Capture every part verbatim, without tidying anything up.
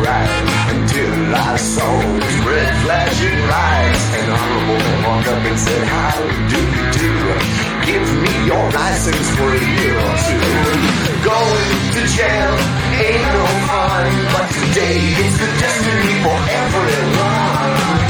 right until I saw this red flashing lights. An honorable man walked up and said, how do you do? Give me your license for a year or two. Going to jail ain't no fun, but today it's the destiny for everyone.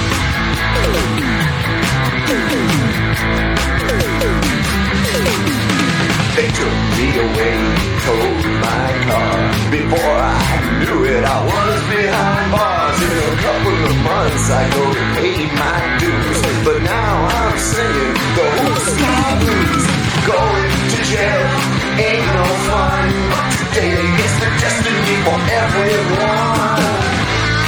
They took me away, towed my car. Before I knew it, I was behind bars. In a couple of months, I go to pay my dues. But now I'm singing the Hoosky Blues. Going to jail ain't no fun, but today is the destiny for everyone.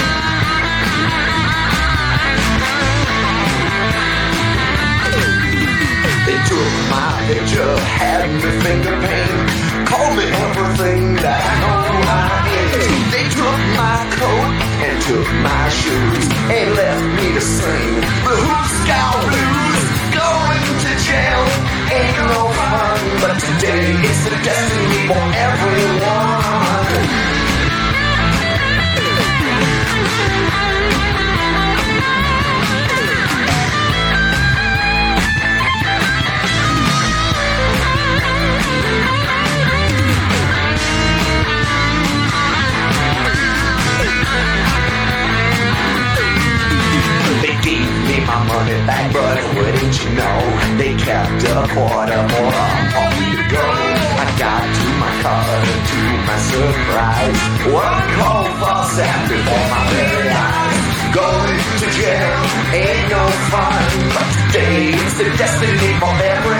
They took my picture, had me finger paint, called me everything that I know I ain't. They took my coat and took my shoes and left me to sing the Hoosky Blues. Going to jail ain't no fun, but today it's the destiny for everyone. My money back, but wouldn't you know, they kept a quarter more for me to go. I got to my car, and to my surprise, one cold false out before my very eyes. Going to jail ain't no fun, but today it's the destiny for everyone.